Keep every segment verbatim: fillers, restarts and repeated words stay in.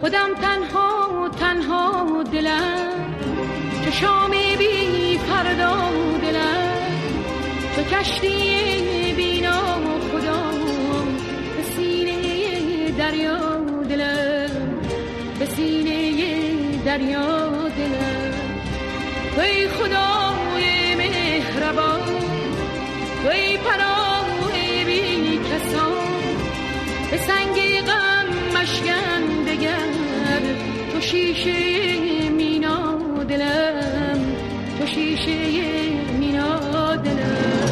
خودم تنها تنها دلم، چو شام بی فردا دلم، چو کشتی بینا خدا به سینه دریا دلم، به سینه دریا دلم. توی خدای مهربان، توی پناه بی کسان، به سنگ غم مشکن دگر، تو شیشه مینا دلم، تو شیشه مینا دلم.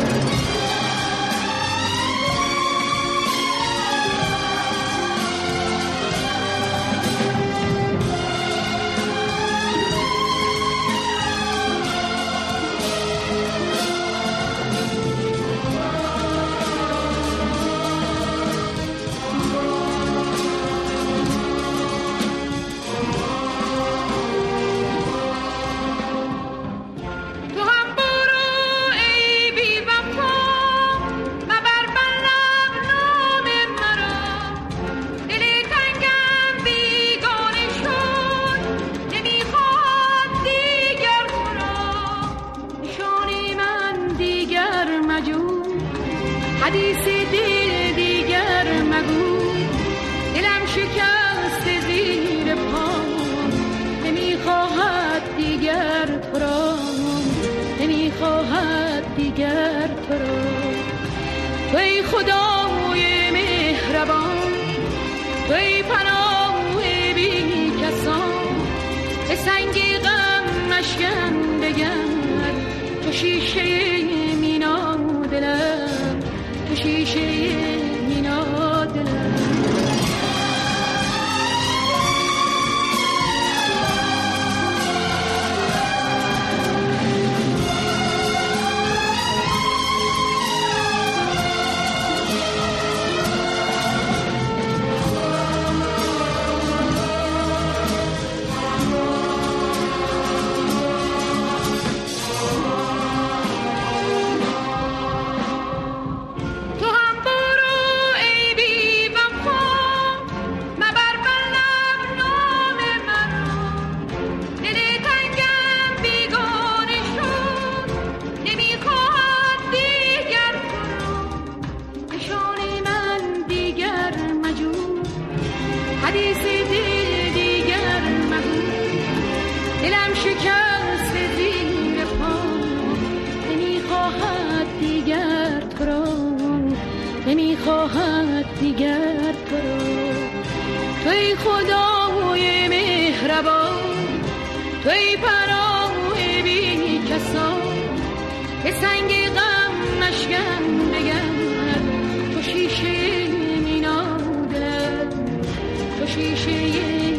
حدیث دل دیگر مگو، دلم شکست زیر پام، نمیخواهد دیگر تو را، نمیخواهد دیگر تو را. توی خدای مهربان، توی پناه بی کسان، به سنگ غم مشکن دگر، تو شیشه مینا دلم، تو شیشه مینا دلم. حدیث دل دیگر مگو، دلم شکست زیر پام، نمیخواهد دیگر تو را، نمیخواهد دیگر تو را. توی خدای مهربان، توی پناه بی کسان، به سنگ غم مشکن دگر، تو شیشه مینا دلم، تو شیشه